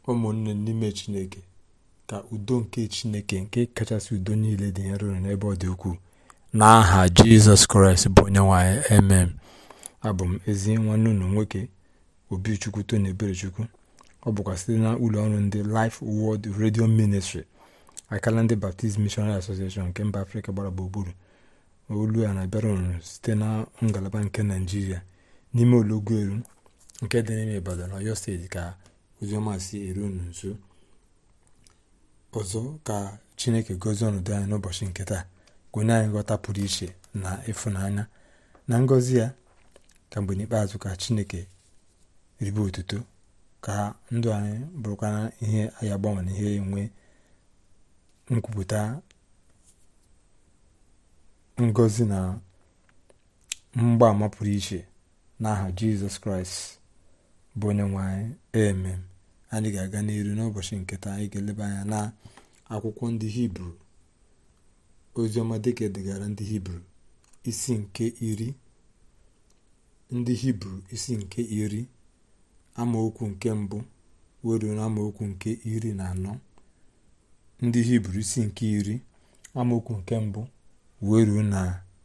ụmụnne n'ime Chineke, ka udo nke Chineke nke kachasị udo niile dị nro n'ebe ọ dị ukwuu n'aha Jizọs Kraịst bụ onye nwe anyị, amen. Abụ m ezi nwanne unu nwoke Obichukwu Tony Eberechukwu. Ọ bụkwa site na ụlọ ọrụ ndị Life Word Radio Ministry, akala ndị Baptist Missionary Association nke mba Afrịka gbara gburugburu. Olu a na-abịara unu site na ngalaba nke Naịjirịa, n'ime Ologweru nke dị n'ime Ibadan, Ọyọ steeti, ka oziọma si eru unu nso. Ọzọ ka Chineke gọzie ọnọdụ anyị n'ụbọchị nke taa, ka onye anyị nghọta pụrụ iche na ịfụnanya na ngọzi ya, ka mgbe n'ikpeazụ ka Chineke ribe otuto, ka ndụ anyị bụrụkwa ihe anyị agbanwe na ihe enwe nkwupụta ngọzi na mgbaama pụrụ iche n'aha Jizọs Kraịst bụ onye nwe anyị, amen. Anyị ga-aga n'iru n'ụbọchị nke taa. Anyị ga-eleba anya na akwụkwọ ndị Hibru, oziọma dịka edegara ndị Hibru isi nke 10, ndị Hibru isi nke 10 amaokwu nke mbụ were na amaokwu nke 14. Ndị Hibru isi nke 10 amaokwu nke mbụ were na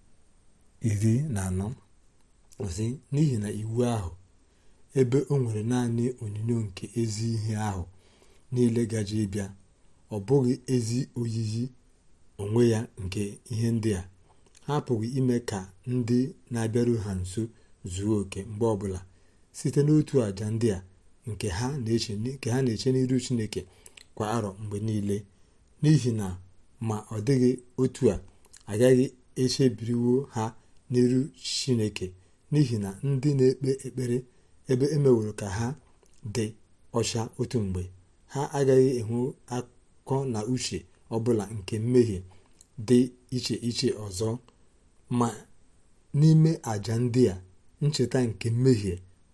14 ozi. N'ihi na iwu ahụ, ebe o nwere naanị onyinyo nke ezi ihe ahụ niile gaje ịbịa, ọ bụghị ezi oyiyi onwe ya nke ihe ndị a, ha apụghị ime ka ndị na-abịaru ha nso zuo oke mgbe ọbụla site n'otu àjà ndị a nke ha na-eche n'iru Chineke kwa arọ mgbe niile. N'ihi na ma ọ dịghị otu a, agaghị echebiriwo ha n'iru Chineke, n'ihi na ndị na-ekpe ekpere ebe emeworo ka ha dị ọcha otu mgbe, ha agaghị enwe akọ na uche ọbụla nke mmehie dị iche iche ọzọ. Ma n'ime àjà ndị a, ncheta nke mmehie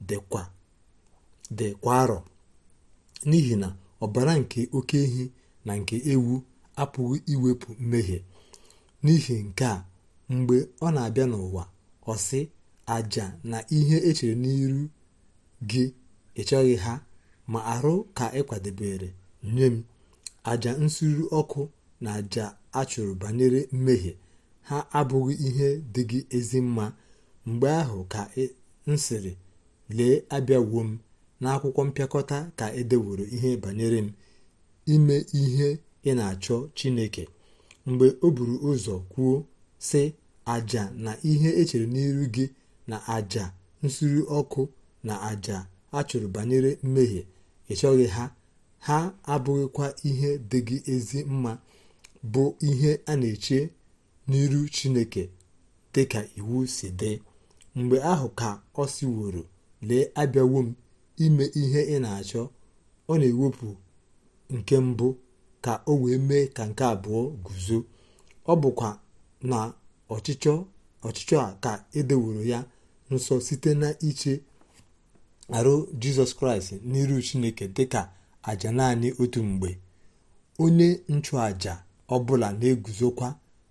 dịkwa arọ, n'ihi na ọbara nke oke ehi na nke ewu apụghị iwepụ mmehie. N'ihi nke a, mgbe ọ na-abịa n'ụwa, ọ sị, àjà na ihe echere n'iru gị ịchọghị ha, ma arụ ka ị kwadebere nye m. Àjà nsure ọkụ na àjà achụrụ banyere mmehie, ha abụghị ihe dị gị ezi mma. Mgbe ahụ ka m sịrị, lee, abịawo m. N'akwụkwọ mpịakọta ka edeworo ihe banyere m, ime ihe ị na-achọ Chineke. Mgbe o buru ụzọ kwuo sị, àjà na ihe echere n'iru gị na àjà nsure ọkụ na àjà achụrụ banyere mmehie ịchọghị ha, ha abụghịkwa ihe dị gị ezi mma, bụ ihe a na-eche n'iru Chineke dịka iwu si dị. Mgbe ahụ ka ọ siworo, lee, abịawo m ime ihe ị na-achọ. Ọ na-ewepụ nke mbụ ka o wee mee ka nke abụọ guzo. Ọ bụkwa na ọchịchọ a ka edeworo ya nsọ site na iche arụ Jizọs Kraịst n'iru Chineke dịka àjà naanị otu mgbe. Onye nchụàjà ọbụla na-eguzokwa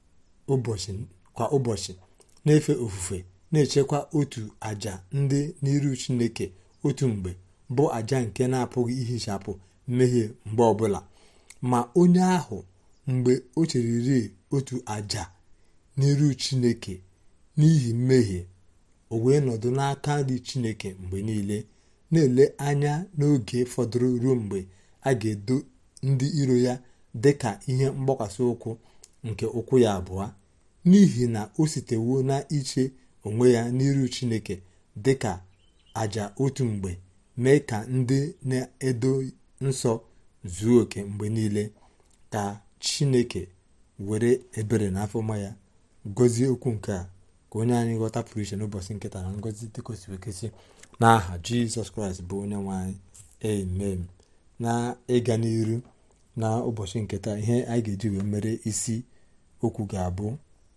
kwa ụbọchị na-efe ofufe, na-echekwa otu àjà ndị n'iru Chineke otu mgbe, bụ àjà nke na-apụghị ihichapụ mmehie mgbe ọbụla. Ma onye ahụ, mgbe o cheriri otu àjà n'iru Chineke n'ihi mmehie, o wee nọdụ n'aka nri Chineke mgbe niile, na-ele anya n'oge fọdụrụ ruo mgbe a ga-edo ndị iro ya dịka ihe mgbakwasị ụkwụ nke ụkwụ ya abụọ. N'ihi na o sitewo na iche onwe ya n'iru Chineke dịka àjà otu mgbe, mee ka ndị na-edo nsọ zuo oke mgbe niile. Ka Chineke were ebere na afọma ya gọzie okwu nke a, ka onye anyị nghọta pụrụ iche n'ụbọchị nkịta, na ngọzi dịkwasịrị ekesị n'aha Jizọs Kraịst bụ onye nwe anyị, amen. Na ịga n'iru na ụbọchị nketa, ihe anyị ga-eji wee mere isi okwu ga-abụ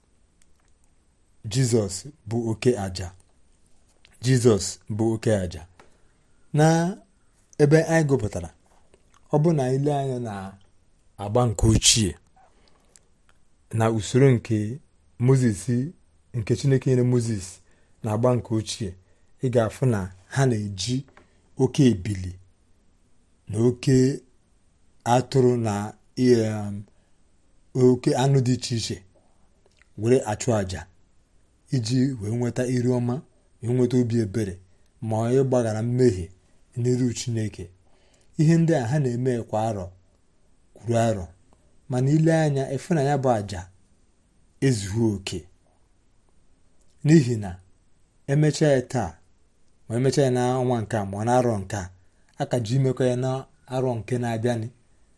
Jizọs bụ oke àjà. Jizọs bụ oke àjà. Na ebe anyị gụpụtara, ọ bụ na ile anya na agba nke ochie na usoro nke Mozis, nke Chineke nyere Mozis na agba nke ochie, ị ga-afụ na ha na-eji oke ebili na oke atụrụ na oke anụ dị iche iche were achụ àjà iji wee nweta iri ọma, wee nweta obi ebere ma ịgbaghara mmehie n'iru Chineke. Ihe ndị a ha na-eme kwa arọ kwuru arọ, mana ile anya ịfụnanya bụ àjà ezughị oke, n'ihi na emechaa ya taa ma emechaa ya n'ọnwa nke a ma na arọ nke a ka ji imekọ ya na arọ nke na-abịanị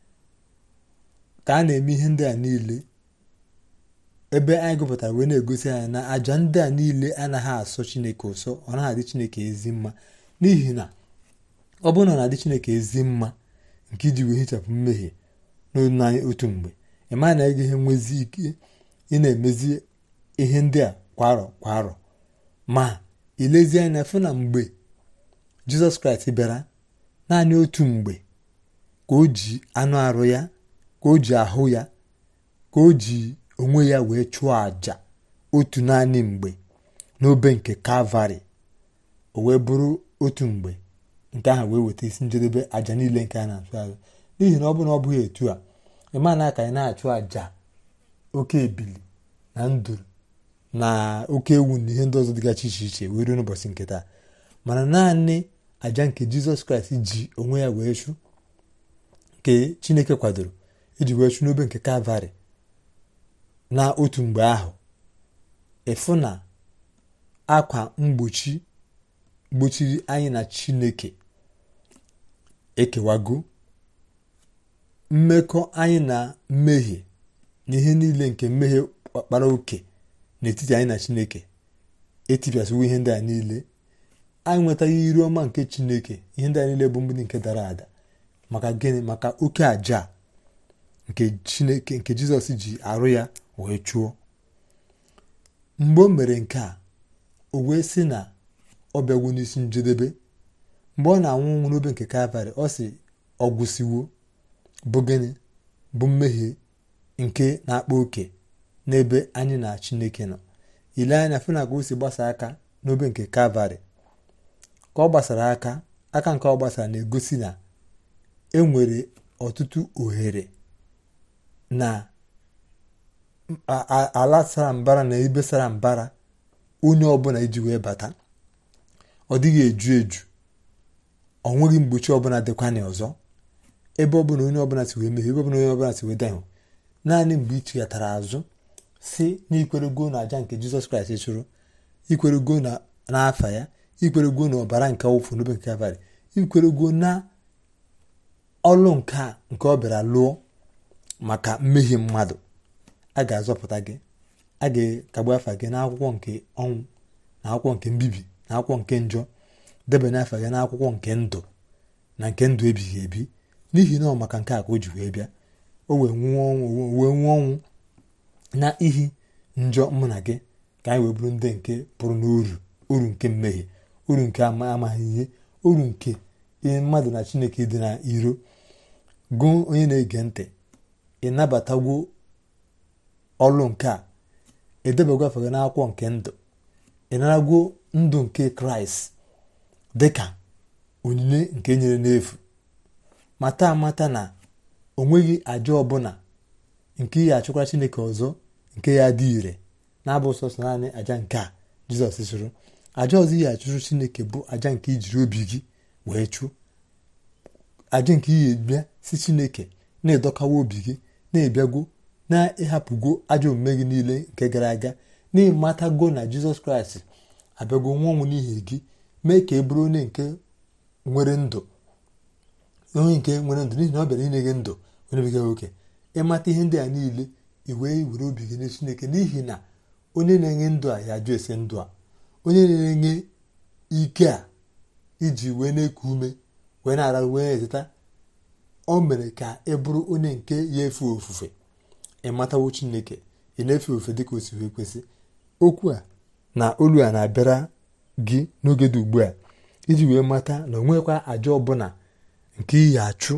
ka a na-eme ihe ndị a niile. Ebe anyị gụpụtara wee na-egosi anyị na àjà ndị a niile anaghị asọ Chineke ụsọ, ọ naghị adị Chineke ezi mma, n'ihi na ọ bụrụ na ọ na-adị Chineke ezi mma nke iji wee hichapụ mmehie n'olu anyị otu mgbe, ịma na ị gaghị enwezi ike ị na-emezi ihe ndị a kwa arọ. Ma ilezi anya fụ na mgbe Jizọs Kraịst bịara, naanị otu mgbe ka o ji anụ arụ ya, ka o ji ahụ ya, ka o ji onwe ya wee chụọ àjà otu naanị mgbe n'obe nke Kalvarị. O wee bụrụ otu mgbe nke ahụ wee weta isi njedebe àjà niile nke a na-achụ azụ. N'ihi na ọ bụ na ọ bụghị etu a, ịma na aka anyị na-achụ àjà oke ebili na nduru na oke ewu na ihe ndị ọzọ dịgachi iche iche wee ruo n'ụbọchị nke taa. Mana naanị àjà nke Jizọs Kraịst ji onwe ya wee chụ, nke Chineke kwadoro iji wee chụ n'obe nke Kalvarị, na otu mgbe ahụ ịfụ na akwa mgbochi gbochiri anyị na Chineke ekewago. Mmekọ anyị na mmehie na ihe niile nke mmehie kpara oke n'etiti anyị na Chineke etipịasịwo ihe ndị a niile. Anyị nwetaghị iri ọma nke Chineke. Ihe ndị a niile bụ mgbidi nke dara ada. Maka gịnị? Maka oke àjà nke Chineke, nke Jizọs ji arụ ya wee chụọ. Mgbe o mere nke a, o wee sị na ọ bịagwo n'isi njedebe. Mgbe ọ na-anwụ n'obe nke Kalvarị, ọ sị ọ gwụsiwo. Bụ gịnị? Bụ mmehie nke na-akpa oke n'ebe anyị na Chineke nọ. Ile anya fụna ka o si gbasa aka n'obe nke Kalvarị. Ka ọ gbasara aka nke ọ gbasara na-egosi na enwere ọtụtụ ohere na ala sara mbara na ebe sara mbara onye ọbụla iji wee bata. Ọ dịghị eju eju, ọ nweghị mgbochi ọbụla dịkwana ọzọ. Ebe ọbụla onye ọbụla si wee mehie, ebe ọbụla onye ọbụla si wee dahụ, naanị mgbe ị chịghatara azụ si na ikwerego na àjà nke Jizọs Kraịst chụrụ, ikwerego n'afa ya, ikwerego na ọbara nke ọwụfụ n'obe nke Kalvarị, ikwerego na ọlụ nke a nke ọ bịara lụọ maka mmehie mmadụ, a ga-azọpụta gị, a ga-akagbu afa gị n'akwụkwọ nke ọnwụ na akwụkwọ nke mbibi na akwụkwọ nke njọ, debanye afa gị n'akwụkwọ nke ndụ na nke ndụ ebighị ebi. N'ihi na ọ maka nke a ka o ji wee bịa. O wee nwụọ ọnwụ na ihi njọ mụ na gị, ka anyị wee bụrụ ndị nke pụrụ n'uru nke mmehie, uru nke amaghị ihe, uru nke ihe mmadụ na Chineke dị na iro. Gụ onye na-ege ntị, ị nabatagwo ọlụ nke a, edebagwo afa gị n'akwụkwọ nke ndụ, ị naragwo ndụ nke Kraịst dịka onyinye nke nyere n'efu. Mata na o nweghị àjà ọbụla nke ya achụkwara Chineke ọzọ nke ya dị ire na-abụ sọsọ naanị àjà nke a Jizọs chụrụ. Àjà ọzọ ihe achụrụ Chineke bụ àjà nke ijiri obi gị wee chụọ, àjà nke ihe bịa si Chineke na-edọkawa obi gị, na-ebịagwo na-ịhapụgo ajọ omume gị niile nke gara aga, n'ịmatago na Jizọs Kraịst abịago nwụọ ọnwụ n'ihi gị, mee ka e bụrụ onye nke nwere ndụ, n'ihi na ọ bịara inye gị ndụ onye biga oke. Ịmata ihe ndị a niile, i wee were obi gị nye Chineke, n'ihi na onye na-enye ndụ a ya ajụ ese ndụ a, onye na-enye ike a iji wee na-eku ume wee na-ara wee na-ezeta. O mere ka ị bụrụ onye nke ya efe ofufe. Ịmatawo Chineke, ị na-efe ofufe dịka o si wee kwesị. Okwu a na olu a na-abịara gị n'oge dị ugbu a iji wee mata na o nwekwa àjà ọbụla nke iyi achụ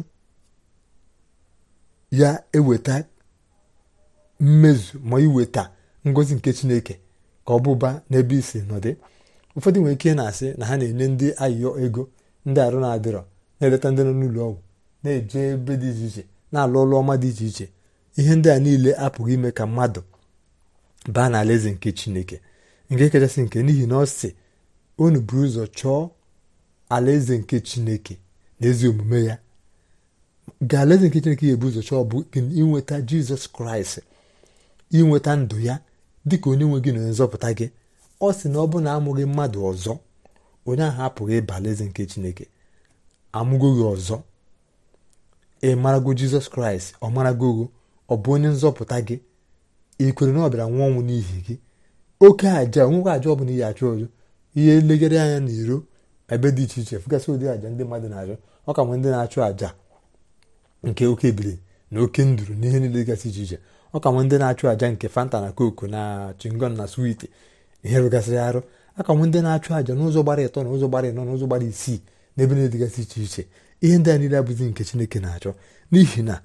ya eweta mmezu ma iweta ngọzi nke Chineke ka ọ bụba n'ebe isi nọdị. Ụfọdụ nwere ike na-asị na ha na-enye ndị ayịyọ ego, ndị arụ na-adịrọ, na-eleta ndị nọ n'ụlọ ọgwụ, na-eje ebe dị iche iche na-alụ ọlụ ọma dị iche iche. Ihe ndị a niile apụghị ime ka mmadụ baa n'ala eze nke Chineke. Nke kachasị nke, n'ihi na ọ sị unu buru ụzọ chọọ alaeze nke Chineke na ezi omume ya. Ga alaeze nke Chineke ya ebu ụzọ chọọ bụ inweta Jizọs Kraịst, inweta ndụ ya dịka onye nwe gị na onye nzọpụta gị. Ọ sị na ọ bụ na amụghị mmadụ ọzọ, onye ahụ apụghị ịba alaeze nke Chineke. Amụgo gị ọzọ, ị marago Jizọs Kraịst, ọ marago gị, ọ bụ onye nzọpụta gị, ikwere na ọ bịara nwụọ ọnwụ n'ihi gị. Oke aja, onwekwa aja ọ bụla ihe achụ ọzọ, ihe legere anya na iro ebe dị iche iche, fụgasị ụdị aja ndị mmadụ na-achụ. Ọ ka nwee ndị na-achụ aja nke oke ebili na oke nduru na ihe niile gasị iche iche. Ọ ka nwee ndị na-achụ aja nke Fanta na Coke na chingọn na swiiti, ihe rụgasịrị arụ. Aka nwee ndị na-achụ aja n'ụzọ gbara ịtọ na ụzọ gbara ịnọ na ụzọ gbara isii n'ebe na-edịgasị iche iche. Ihe ndị a niile abụzi nke Chineke na-achọ, n'ihi na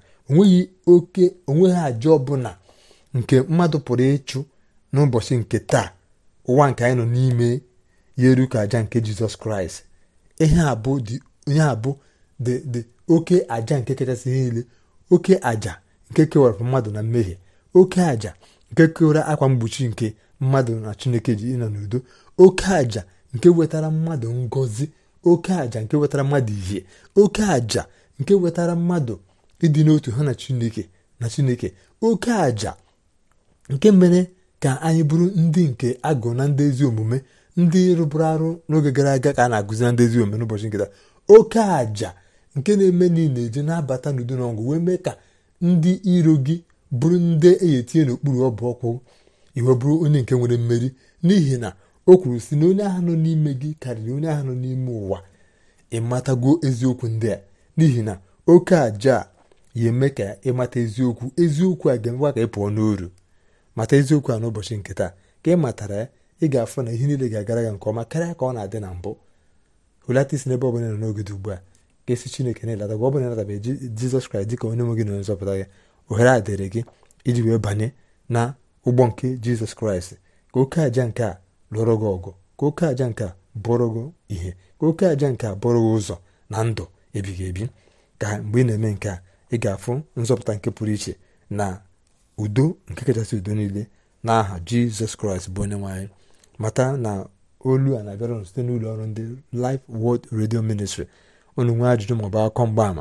onweghị aja ọbụla nke mmadụ pụrụ ịchụ n'ụbọchị nke taa, ụwa nke anyị nọ n'ime ya, eru ka aja nke Jizọs Kraịst. Ihe a bụ the oke aja nke kachasị ihe niile, oke aja nke kewara mmadụ na mmehie, oke aja nke kewara akwa mgbochi nke mmadụ na Chineke ji ịnọ n'udo, oke aja nke wetara mmadụ ngọzi, oke aja nke wetara mmadụ ihe, oke aja nke wetara mmadụ ịdị n'otu ha na Chineke, oke aja nke mere ka anyị bụrụ ndị nke agụ na ndị ezi omume, ndị rụbụrụ arụ n'oge gara aga ka a na-agụzi na ndị ezi omume n'ụbọchị nketa. Oke aja nke na-eme niile eje na-abata n'udo na ọṅụ, wee mee ka ndị iro gị bụrụ ndị etinye n'okpuru ọbụ ọkwụ, iwe bụrụ onye nke nwere mmeri, n'ihi na o kwuru si na onye ahụ nọ n'ime gị karịrị onye ahụ nọ n'ime ụwa. Ịmatago eziokwu ndị a, n'ihi na oke aja ya eme ka ịmata eziokwu a ga-emekwa ka ị pụọ n'oru. Mata eziokwu a n'ụbọchị nke taa, ka ị matara ya, ị ga-afụ na ihe niile ga-agara gị nke ọma karịa ka ọ na-adị na mbụ. Hụlata isi n'ebe ọbụla nọ n'oge dị ugbu a, ka esi Chineke na-elata gị. Ọ bụla na-elatabeghị Jizọs Kraịst dịka onye nwe gị na onye nzọpụta gị, ohere a dịrị gị iji wee banye na ụgbọ nke Jizọs Kraịst. Ka oke aja nke a lụrụ gị ọgụ, ka oke aja nke a bụrụ gị ihe, ka oke aja nke a bụrụ gị ụzọ na ndụ ebighị ebi. Ka mgbe ị na-eme nke a, ị ga-afụ nzọpụta nke pụrụ iche na udo nke kachasị udo niile, n'aha Jizọs Kraịst bụ onye nwe anyị. Mata na olu a na-abịara site n'ụlọ ọrụ ndị Life Word Radio Ministry. Unu nwee ajụjụ maọbụ akọ mgbaama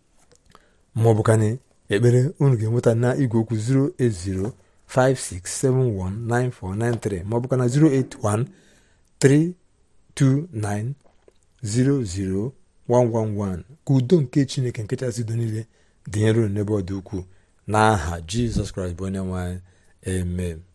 maọbụ ka na ekpere, unu ga-enweta na igwe okwu 08056719493 maọbụ ka na 08132900111. Ka udo nke Chineke nke kachasị udo niile dịnyere unu n'ebe ọ dị ukwuu, n'aha Jizọs Kraịst bụ onye nwe anyị. Amen.